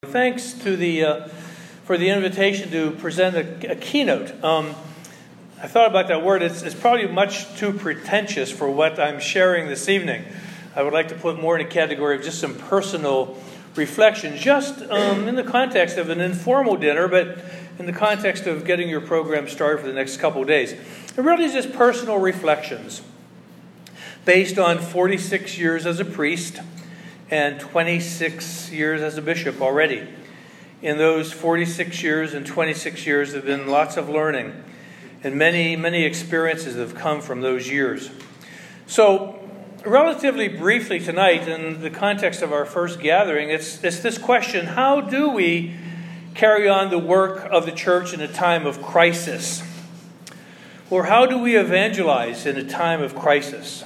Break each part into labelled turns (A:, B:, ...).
A: Thanks to for the invitation to present a keynote. I thought about that word. It's probably much too pretentious for what I'm sharing this evening. I would like to put more in a category of just some personal reflections, just in the context of an informal dinner, but in the context of getting your program started for the next couple of days. It really is just personal reflections based on 46 years as a priest and 26 years as a bishop already. In those 46 years and 26 years have been lots of learning, and many, many experiences have come from those years. So, relatively briefly tonight, in the context of our first gathering, it's this question: how do we carry on the work of the church in a time of crisis? Or how do we evangelize in a time of crisis?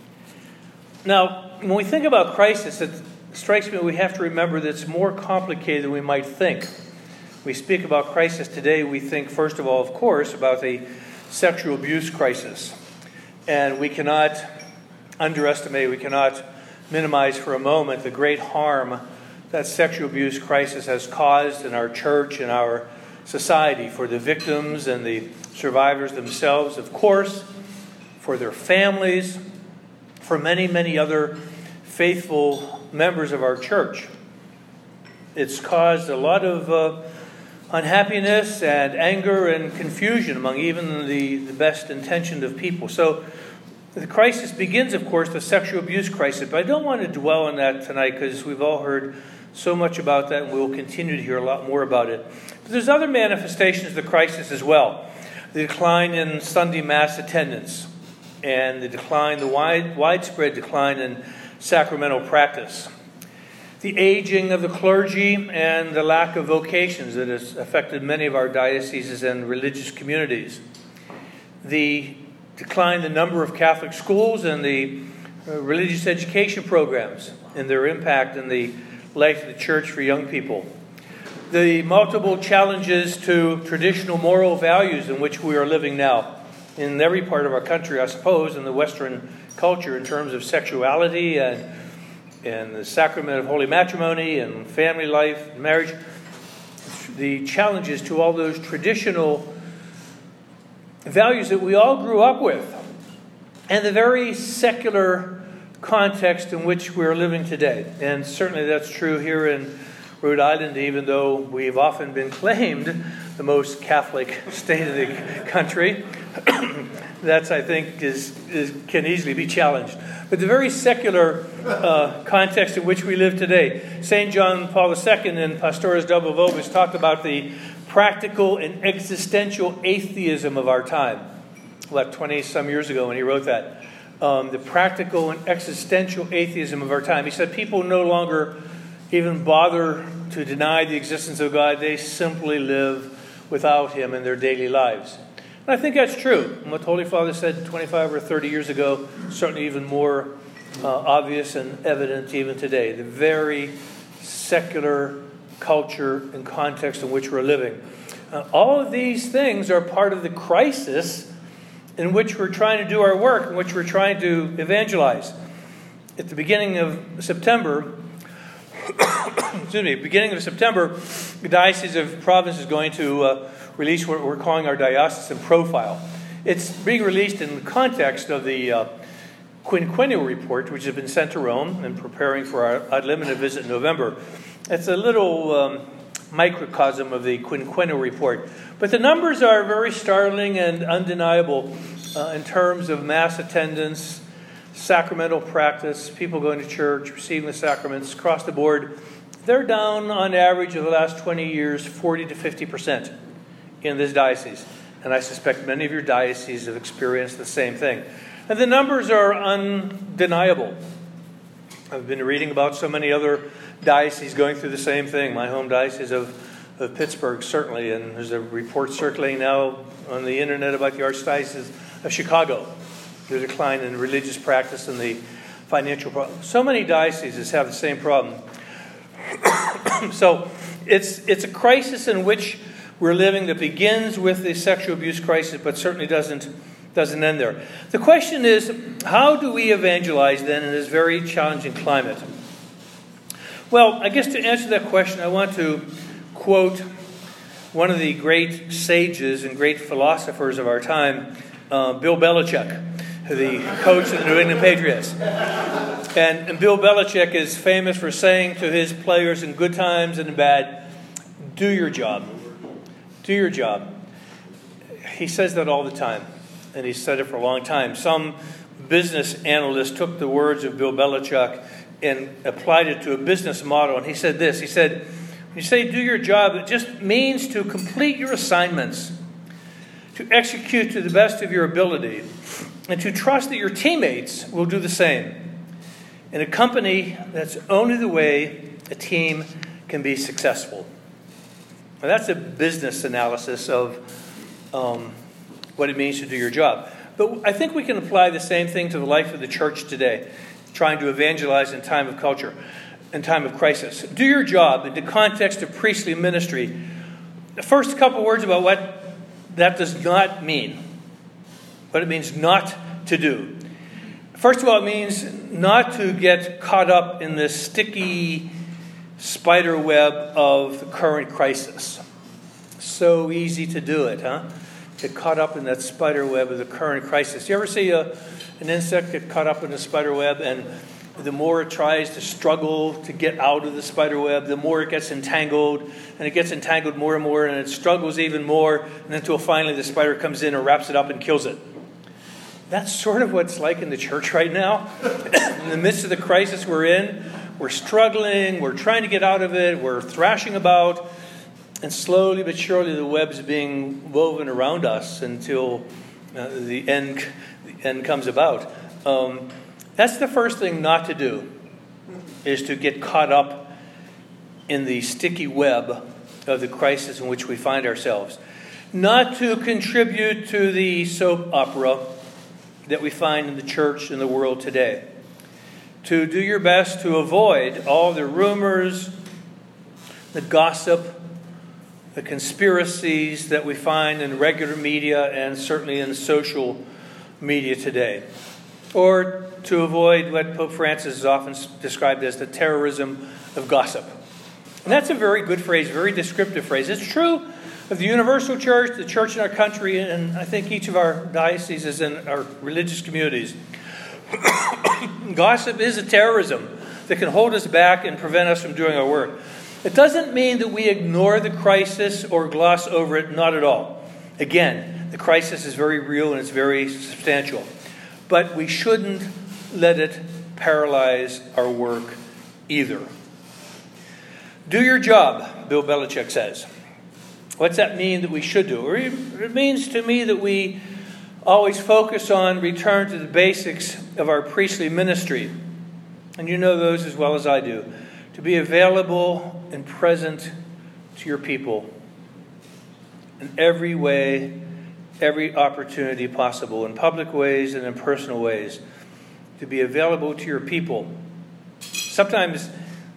A: Now, when we think about crisis, it strikes me we have to remember that it's more complicated than we might think. We speak about crisis today, we think, first of all, of course, about the sexual abuse crisis. And we cannot underestimate, we cannot minimize for a moment the great harm that sexual abuse crisis has caused in our church and our society, for the victims and the survivors themselves, of course, for their families, for many, many other faithful members of our church. It's caused a lot of unhappiness and anger and confusion among even the best intentioned of people. So the crisis begins, of course, the sexual abuse crisis. But I don't want to dwell on that tonight because we've all heard so much about that and we will continue to hear a lot more about it. But there's other manifestations of the crisis as well. The decline in Sunday Mass attendance and the widespread decline in sacramental practice. The aging of the clergy and the lack of vocations that has affected many of our dioceses and religious communities. The decline in the number of Catholic schools and the religious education programs and their impact in the life of the church for young people. The multiple challenges to traditional moral values in which we are living now in every part of our country, I suppose, in the Western culture in terms of sexuality and the sacrament of holy matrimony and family life and marriage. The challenges to all those traditional values that we all grew up with, and the very secular context in which we're living today. And certainly that's true here in Rhode Island, even though we've often been claimed the most Catholic state of the country. That's, I think, can easily be challenged. But the very secular context in which we live today, St. John Paul II in Pastores Double Vobis talked about the practical and existential atheism of our time. 20-some years ago when he wrote that. The practical and existential atheism of our time. He said people no longer even bother to deny the existence of God. They simply live without Him in their daily lives. And I think that's true. And what the Holy Father said 25 or 30 years ago, certainly even more obvious and evident even today. The very secular culture and context in which we're living. All of these things are part of the crisis in which we're trying to do our work, in which we're trying to evangelize. At the beginning of September, the Diocese of Providence is going to release what we're calling our diocesan profile. It's being released in the context of the quinquennial report, which has been sent to Rome and preparing for our ad limina visit in November. It's a little microcosm of the quinquennial report. But the numbers are very startling and undeniable in terms of Mass attendance, sacramental practice, people going to church, receiving the sacraments across the board. They're down on average over the last 20 years, 40 to 50% in this diocese. And I suspect many of your dioceses have experienced the same thing. And the numbers are undeniable. I've been reading about so many other dioceses going through the same thing. My home diocese of Pittsburgh, certainly. And there's a report circulating now on the internet about the Archdiocese of Chicago. The decline in religious practice and the financial problem. So many dioceses have the same problem. So it's a crisis in which we're living that begins with the sexual abuse crisis, but certainly doesn't end there. The question is, how do we evangelize then in this very challenging climate? Well, I guess to answer that question, I want to quote one of the great sages and great philosophers of our time, Bill Belichick, the coach of the New England Patriots. And Bill Belichick is famous for saying to his players in good times and in bad, do your job. Do your job. He says that all the time, and he's said it for a long time. Some business analyst took the words of Bill Belichick and applied it to a business model, and he said this. He said, when you say do your job, it just means to complete your assignments, to execute to the best of your ability, and to trust that your teammates will do the same. In a company, that's only the way a team can be successful. Now, that's a business analysis of what it means to do your job. But I think we can apply the same thing to the life of the church today, trying to evangelize in time of culture, in time of crisis. Do your job in the context of priestly ministry. The first couple words about what that does not mean, what it means not to do. First of all, it means not to get caught up in the sticky spider web of the current crisis. So easy to do it, huh? Get caught up in that spider web of the current crisis. You ever see an insect get caught up in a spider web, and the more it tries to struggle to get out of the spider web, the more it gets entangled, and it gets entangled more and more, and it struggles even more, and until finally the spider comes in and wraps it up and kills it. That's sort of what it's like in the church right now. In the midst of the crisis we're in, we're struggling, we're trying to get out of it, we're thrashing about, and slowly but surely the web's being woven around us until the end comes about. That's the first thing not to do, is to get caught up in the sticky web of the crisis in which we find ourselves. Not to contribute to the soap opera that we find in the church and the world today. To do your best to avoid all the rumors, the gossip, the conspiracies that we find in regular media and certainly in social media today. Or to avoid what Pope Francis has often described as the terrorism of gossip. And that's a very good phrase, very descriptive phrase. It's true of the universal church, the church in our country, and I think each of our dioceses and our religious communities. Gossip is a terrorism that can hold us back and prevent us from doing our work. It doesn't mean that we ignore the crisis or gloss over it, not at all. Again, the crisis is very real and it's very substantial. But we shouldn't let it paralyze our work either. Do your job, Bill Belichick says. What's that mean that we should do? It means to me that we always focus on return to the basics of our priestly ministry. And you know those as well as I do. To be available and present to your people in every way, every opportunity possible, in public ways and in personal ways. To be available to your people. Sometimes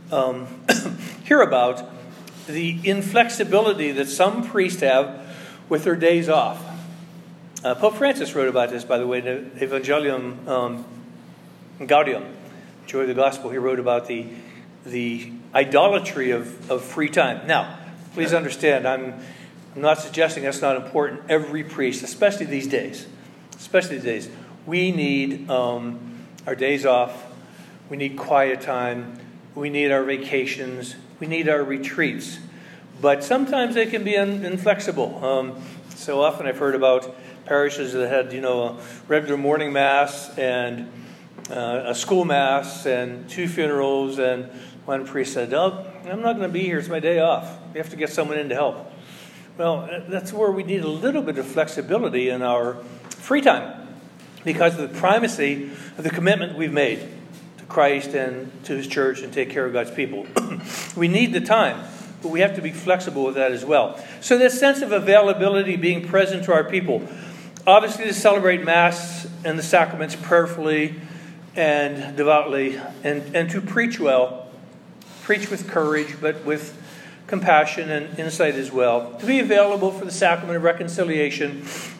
A: hear about the inflexibility that some priests have with their days off. Pope Francis wrote about this, by the way, in Evangelium Gaudium, Joy of the Gospel. He wrote about the idolatry of free time. Now, please understand, I'm not suggesting that's not important. Every priest, especially these days, we need our days off. We need quiet time. We need our vacations. We need our retreats. But sometimes they can be inflexible. So often I've heard about parishes that had, a regular morning mass and a school mass and 2 funerals, and one priest said, "Oh, I'm not going to be here. It's my day off. We have to get someone in to help." Well, that's where we need a little bit of flexibility in our free time because of the primacy of the commitment we've made to Christ and to His church and take care of God's people. We need the time, but we have to be flexible with that as well. So this sense of availability, being present to our people, obviously to celebrate Mass and the sacraments prayerfully and devoutly, and to preach well, preach with courage, but with compassion and insight as well. To be available for the sacrament of reconciliation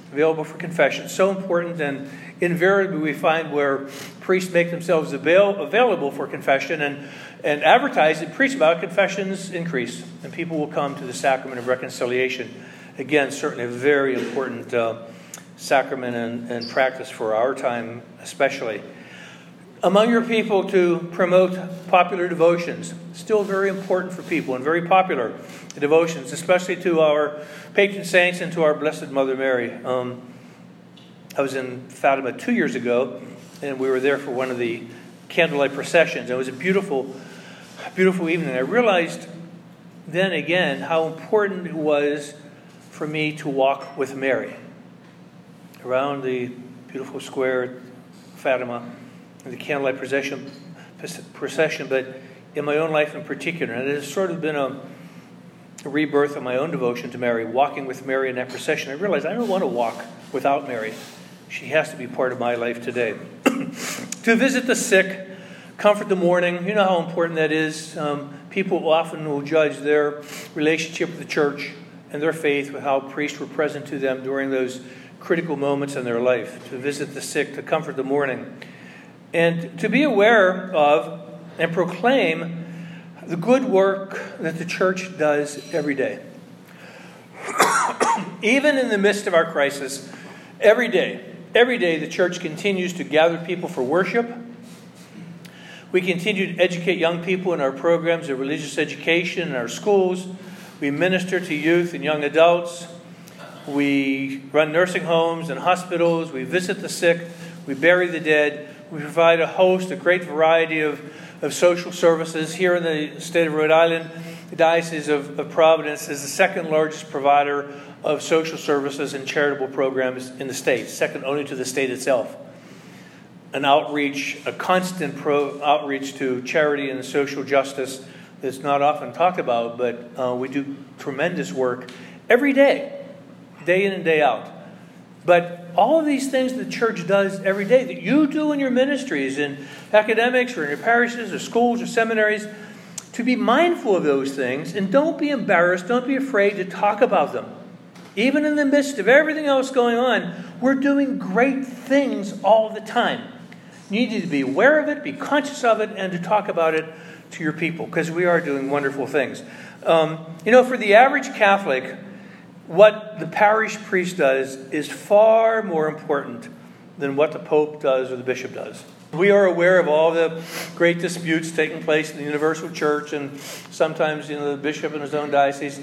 A: available for confession. So important, and invariably we find where priests make themselves available for confession and advertise and preach about, confessions increase, and people will come to the sacrament of reconciliation. Again, certainly a very important sacrament and practice for our time especially. Among your people, to promote popular devotions. Still very important for people, and very popular devotions, especially to our patron saints and to our Blessed Mother Mary. I was in Fatima 2 years ago, and we were there for one of the candlelight processions. It was a beautiful, beautiful evening. I realized then again how important it was for me to walk with Mary around the beautiful square at Fatima, in the candlelight procession, but in my own life in particular. And it has sort of been a rebirth of my own devotion to Mary, walking with Mary in that procession. I realized I don't want to walk without Mary. She has to be part of my life today. To visit the sick, comfort the mourning. You know how important that is. People often will judge their relationship with the church and their faith with how priests were present to them during those critical moments in their life. To visit the sick, to comfort the mourning. And to be aware of and proclaim the good work that the church does every day. Even in the midst of our crisis, every day the church continues to gather people for worship. We continue to educate young people in our programs of religious education in our schools. We minister to youth and young adults. We run nursing homes and hospitals. We visit the sick. We bury the dead. We provide a great variety of social services. Here in the state of Rhode Island, the Diocese of Providence is the second largest provider of social services and charitable programs in the state, second only to the state itself. An outreach, a constant outreach to charity and social justice that's not often talked about, but we do tremendous work every day, day in and day out. But all of these things the church does every day, that you do in your ministries, in academics or in your parishes or schools or seminaries, to be mindful of those things and don't be embarrassed, don't be afraid to talk about them. Even in the midst of everything else going on, we're doing great things all the time. You need to be aware of it, be conscious of it, and to talk about it to your people, because we are doing wonderful things. For the average Catholic, what the parish priest does is far more important than what the Pope does or the bishop does. We are aware of all the great disputes taking place in the universal church, and sometimes the bishop in his own diocese.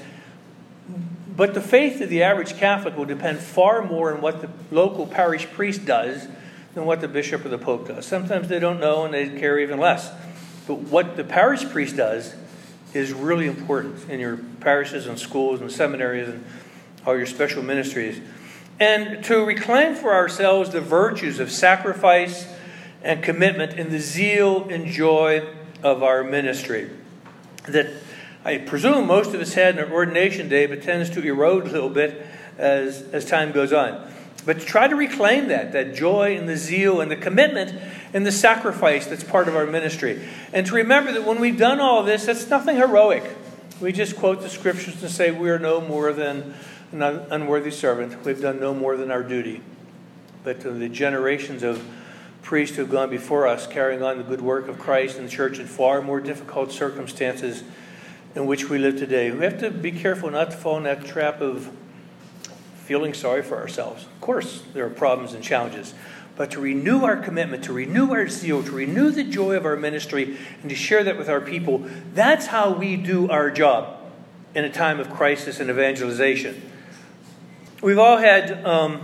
A: But the faith of the average Catholic will depend far more on what the local parish priest does than what the bishop or the Pope does. Sometimes they don't know and they care even less. But what the parish priest does is really important in your parishes and schools and seminaries and all your special ministries. And to reclaim for ourselves the virtues of sacrifice and commitment in the zeal and joy of our ministry that I presume most of us had in our ordination day, but tends to erode a little bit as time goes on. But to try to reclaim that joy and the zeal and the commitment and the sacrifice that's part of our ministry. And to remember that when we've done all this, it's nothing heroic. We just quote the scriptures and say we are no more than an unworthy servant. We've done no more than our duty. But to the generations of priests who have gone before us, carrying on the good work of Christ and the church in far more difficult circumstances in which we live today, we have to be careful not to fall in that trap of feeling sorry for ourselves. Of course, there are problems and challenges, but to renew our commitment, to renew our zeal, to renew the joy of our ministry, and to share that with our people, that's how we do our job in a time of crisis and evangelization. We've all had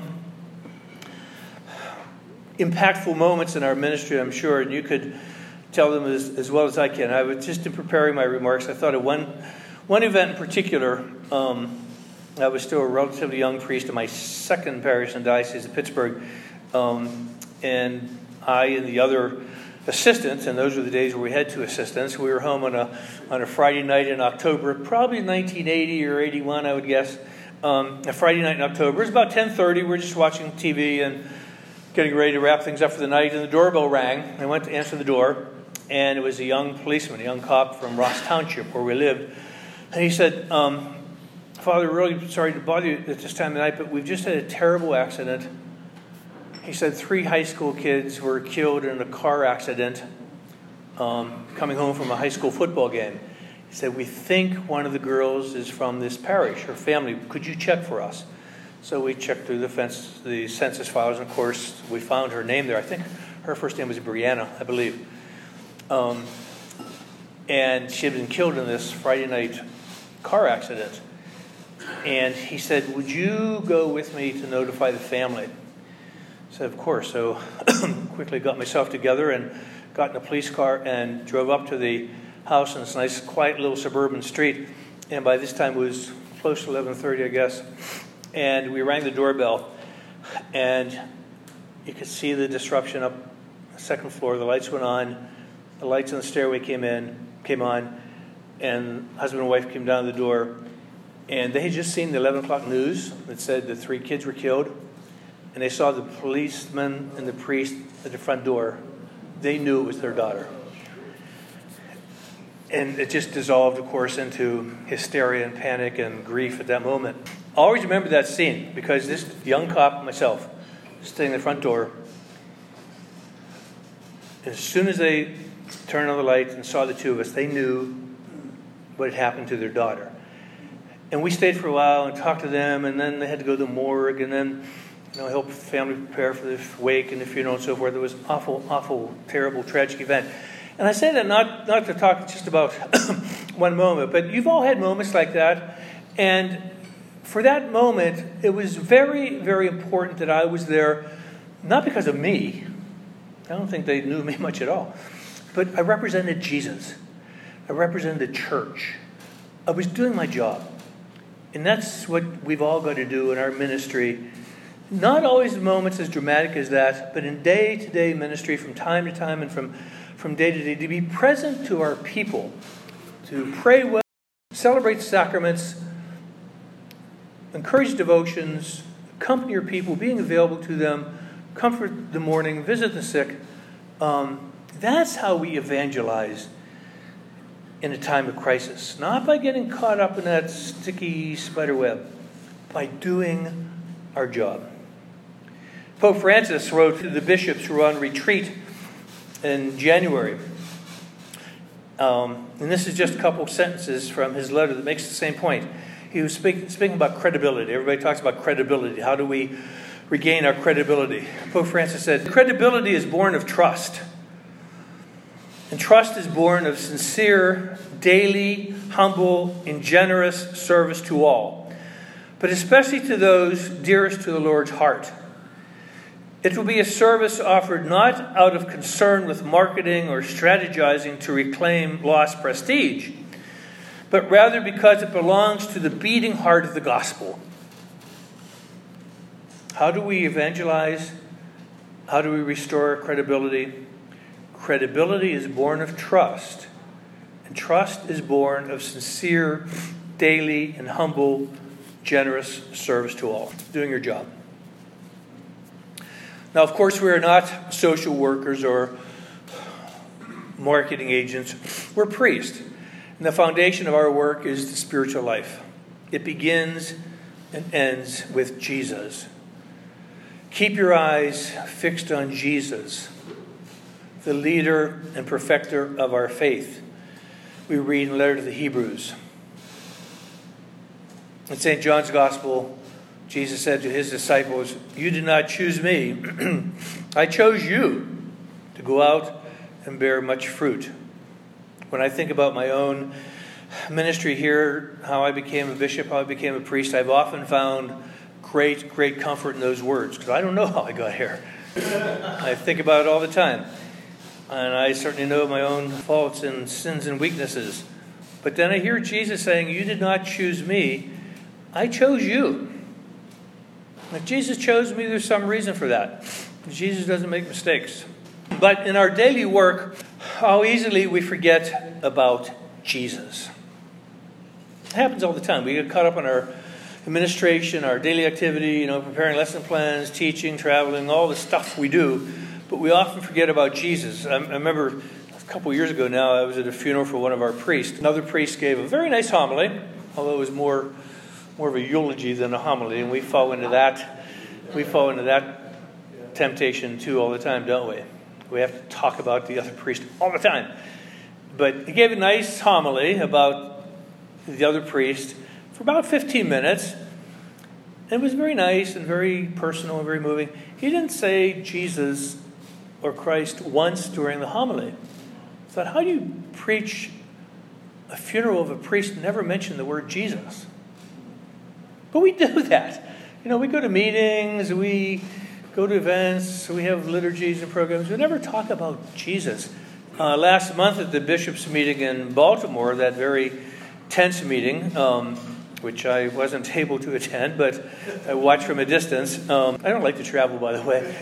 A: impactful moments in our ministry, I'm sure, and you could tell them as well as I can. I was just in preparing my remarks, I thought of one event in particular. I was still a relatively young priest in my second parish in the Diocese of Pittsburgh, and I and the other assistants, and those were the days where we had two assistants. We were home on a Friday night in October, probably 1980 or 81, I would guess. A Friday night in October. It was about 10:30. We were just watching TV and getting ready to wrap things up for the night, and the doorbell rang. I went to answer the door, and it was a young policeman, a young cop from Ross Township, where we lived. And he said, Father, really sorry to bother you at this time of night, but we've just had a terrible accident. He said 3 high school kids were killed in a car accident coming home from a high school football game. He said, we think one of the girls is from this parish, her family. Could you check for us? So we checked through the census files, and of course, we found her name there. I think her first name was Brianna, I believe. And she had been killed in this Friday night car accident. And he said, would you go with me to notify the family? I said, of course. So quickly got myself together and got in a police car and drove up to the house in this nice, quiet little suburban street. And by this time it was close to 11:30, I guess. And we rang the doorbell. And you could see the disruption up the second floor. The lights went on. The lights on the stairway came on. And husband and wife came down the door. And they had just seen the 11 o'clock news that said the 3 kids were killed. And they saw the policeman and the priest at the front door. They knew it was their daughter. And it just dissolved, of course, into hysteria and panic and grief at that moment. I always remember that scene because this young cop, myself, sitting in the front door, as soon as they turned on the lights and saw the 2 of us, they knew what had happened to their daughter. And we stayed for a while and talked to them, and then they had to go to the morgue, and then help the family prepare for the wake and the funeral and so forth. It was an awful, terrible, tragic event. And I say that not to talk just about one moment, but you've all had moments like that. And for that moment, it was very, very important that I was there, not because of me. I don't think they knew me much at all. But I represented Jesus. I represented the church. I was doing my job. And that's what we've all got to do in our ministry. Not always moments as dramatic as that, but in day-to-day ministry, from time to time and from day to day, to be present to our people, to pray well, celebrate sacraments, encourage devotions, accompany your people, being available to them, comfort the mourning, visit the sick. That's how we evangelize in a time of crisis. Not by getting caught up in that sticky spider web, by doing our job. Pope Francis wrote to the bishops who were on retreat in January. And this is just a couple of sentences from his letter that makes the same point. He was speaking about credibility. Everybody talks about credibility. How do we regain our credibility? Pope Francis said, credibility is born of trust. And trust is born of sincere, daily, humble, and generous service to all, but especially to those dearest to the Lord's heart. It will be a service offered not out of concern with marketing or strategizing to reclaim lost prestige, but rather because it belongs to the beating heart of the gospel. How do we evangelize? How do we restore our credibility? Credibility is born of trust, and trust is born of sincere, daily, and humble, generous service to all. Doing your job. Now, of course, we are not social workers or marketing agents. We're priests. And the foundation of our work is the spiritual life. It begins and ends with Jesus. Keep your eyes fixed on Jesus, the leader and perfecter of our faith. We read in the letter to the Hebrews. In St. John's Gospel, Jesus said to his disciples, "You did not choose me. I chose you to go out and bear much fruit." When I think about my own ministry here, how I became a bishop, how I became a priest, I've often found great, great comfort in those words, because I don't know how I got here. I think about it all the time. And I certainly know my own faults and sins and weaknesses. But then I hear Jesus saying, "You did not choose me. I chose you." If Jesus chose me, there's some reason for that. Jesus doesn't make mistakes. But in our daily work, how easily we forget about Jesus. It happens all the time. We get caught up in our administration, our daily activity, preparing lesson plans, teaching, traveling, all the stuff we do. But we often forget about Jesus. I remember a couple of years ago now, I was at a funeral for one of our priests. Another priest gave a very nice homily, although it was more more of a eulogy than a homily, and we fall into that temptation too all the time, don't we? We have to talk about the other priest all the time. But he gave a nice homily about the other priest for about 15 minutes. And it was very nice and very personal and very moving. He didn't say Jesus or Christ once during the homily. I thought, how do you preach a funeral of a priest and never mention the word Jesus? But we do that. We go to meetings, we go to events, we have liturgies and programs. We never talk about Jesus. Last month at the bishops' meeting in Baltimore, that very tense meeting, which I wasn't able to attend, but I watched from a distance. I don't like to travel, by the way.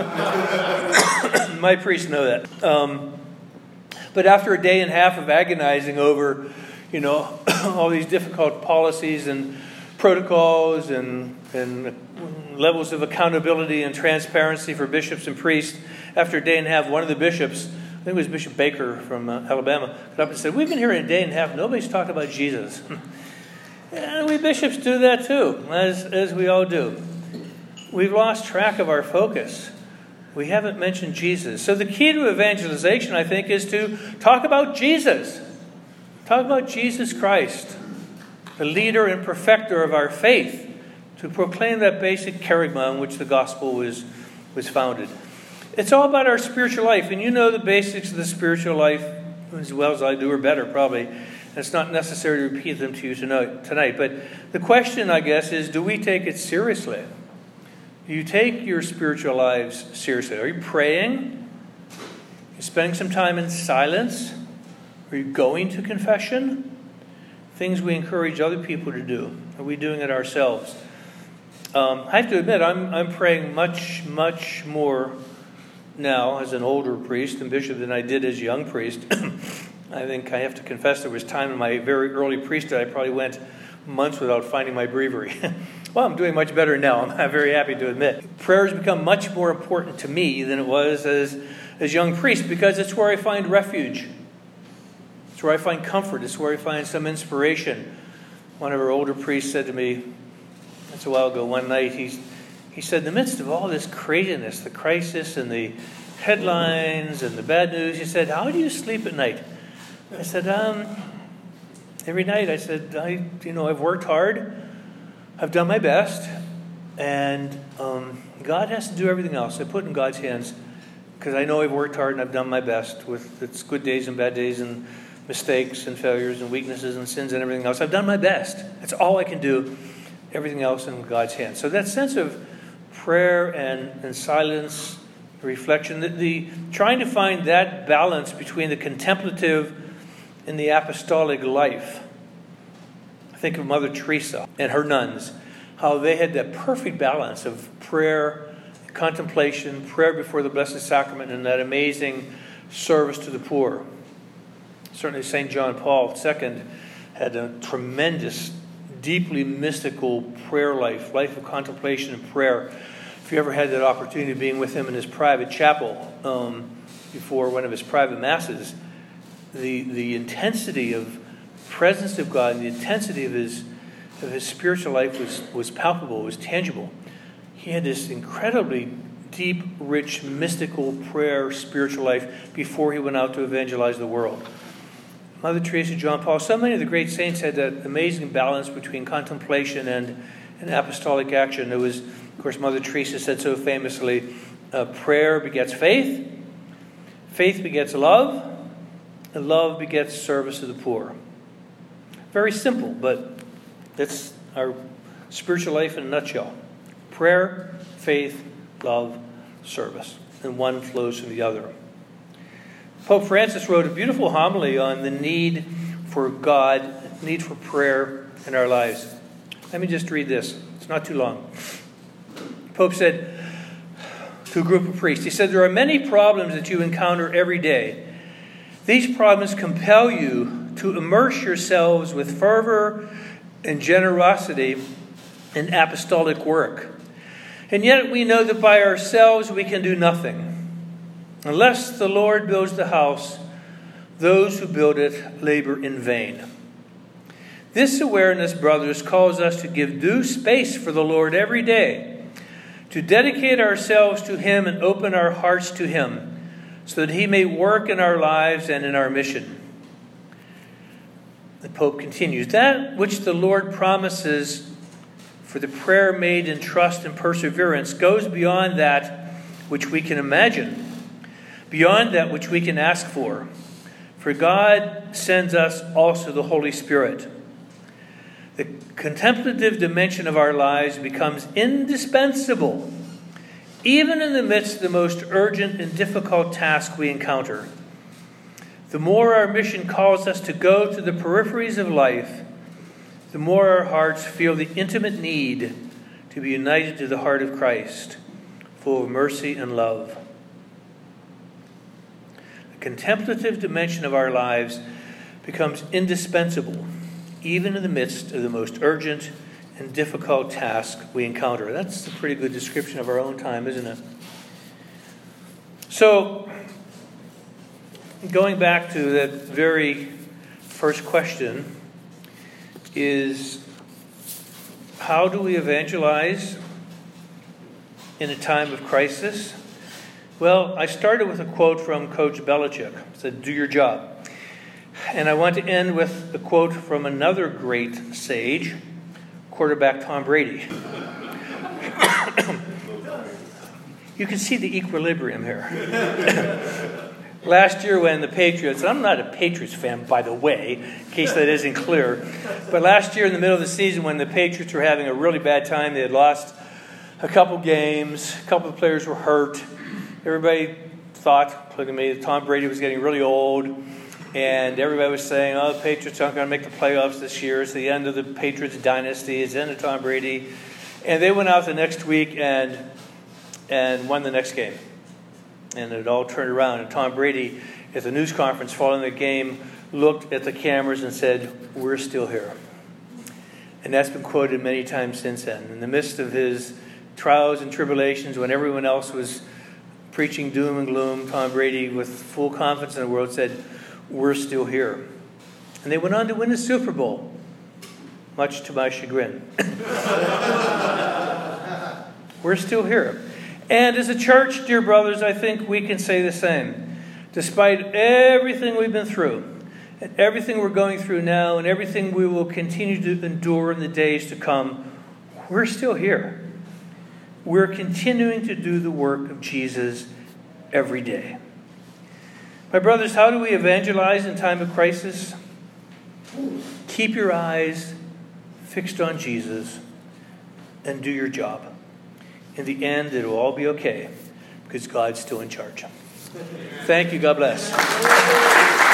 A: My priests know that. But after a day and a half of agonizing over, all these difficult policies and protocols and levels of accountability and transparency for bishops and priests, after a day and a half, one of the bishops, I think it was Bishop Baker from Alabama, got up and said, "We've been here in a day and a half. Nobody's talked about Jesus." And we bishops do that too, as we all do. We've lost track of our focus. We haven't mentioned Jesus. So the key to evangelization, I think, is to talk about Jesus. Talk about Jesus Christ, the leader and perfecter of our faith, to proclaim that basic kerygma on which the gospel was founded. It's all about our spiritual life, and you know the basics of the spiritual life as well as I do, or better probably. It's not necessary to repeat them to you tonight. But the question, I guess, is, do we take it seriously? Do you take your spiritual lives seriously? Are you praying? Are you spending some time in silence? Are you going to confession? Things we encourage other people to do. Are we doing it ourselves? I have to admit, I'm praying much, much more now as an older priest and bishop than I did as a young priest. I think I have to confess there was time in my very early priesthood I probably went months without finding my breviary. Well, I'm doing much better now. I'm very happy to admit. Prayer has become much more important to me than it was as young priest, because it's where I find refuge. It's where I find comfort. It's where I find some inspiration. One of our older priests said to me, that's a while ago, one night, he said, in the midst of all this craziness, the crisis and the headlines and the bad news, he said, how do you sleep at night? I said, every night. I said, I've worked hard. I've done my best. And God has to do everything else. I put it in God's hands, because I know I've worked hard and I've done my best with its good days and bad days and mistakes and failures and weaknesses and sins and everything else. I've done my best. That's all I can do. Everything else in God's hands. So that sense of prayer and silence, reflection, the trying to find that balance between the contemplative and the apostolic life. I think of Mother Teresa and her nuns, how they had that perfect balance of prayer, contemplation, prayer before the Blessed Sacrament, and that amazing service to the poor. Certainly St. John Paul II had a tremendous, deeply mystical prayer life of contemplation and prayer. If you ever had that opportunity of being with him in his private chapel before one of his private masses, the intensity of presence of God and the intensity of his spiritual life was palpable, was tangible. He had this incredibly deep, rich, mystical prayer, spiritual life before he went out to evangelize the world. Mother Teresa, John Paul, so many of the great saints had that amazing balance between contemplation and apostolic action. It was, of course, Mother Teresa said so famously, prayer begets faith, faith begets love, and love begets service to the poor. Very simple, but that's our spiritual life in a nutshell. Prayer, faith, love, service. And one flows from the other. Pope Francis wrote a beautiful homily on the need for God, need for prayer in our lives. Let me just read this. It's not too long. The Pope said to a group of priests, he said, there are many problems that you encounter every day. These problems compel you to immerse yourselves with fervor and generosity in apostolic work. And yet we know that by ourselves we can do nothing. Unless the Lord builds the house, those who build it labor in vain. This awareness, brothers, calls us to give due space for the Lord every day, to dedicate ourselves to Him and open our hearts to Him, so that He may work in our lives and in our mission. The Pope continues, that which the Lord promises for the prayer made in trust and perseverance goes beyond that which we can imagine, beyond that which we can ask for. For God sends us also the Holy Spirit. The contemplative dimension of our lives becomes indispensable, even in the midst of the most urgent and difficult task we encounter. The more our mission calls us to go to the peripheries of life, the more our hearts feel the intimate need to be united to the heart of Christ, full of mercy and love. The contemplative dimension of our lives becomes indispensable, even in the midst of the most urgent and difficult task we encounter. That's a pretty good description of our own time, isn't it? So, going back to that very first question, is how do we evangelize in a time of crisis? Well, I started with a quote from Coach Belichick. It said, "Do your job." And I want to end with a quote from another great sage, quarterback Tom Brady. You can see the equilibrium here. Last year when the Patriots, I'm not a Patriots fan, by the way, in case that isn't clear, but last year in the middle of the season when the Patriots were having a really bad time, they had lost a couple games, a couple of players were hurt. Everybody thought, including me, that Tom Brady was getting really old, and everybody was saying, oh, the Patriots aren't going to make the playoffs this year. It's the end of the Patriots dynasty. It's the end of Tom Brady. And they went out the next week and won the next game. And it all turned around. And Tom Brady, at the news conference following the game, looked at the cameras and said, "We're still here." And that's been quoted many times since then. In the midst of his trials and tribulations, when everyone else was preaching doom and gloom, Tom Brady, with full confidence in the world, said, "We're still here." And they went on to win the Super Bowl, much to my chagrin. We're still here. And as a church, dear brothers, I think we can say the same. Despite everything we've been through, and everything we're going through now, and everything we will continue to endure in the days to come, we're still here. We're continuing to do the work of Jesus every day. My brothers, how do we evangelize in time of crisis? Keep your eyes fixed on Jesus and do your job. In the end, it will all be okay because God's still in charge. Thank you. God bless.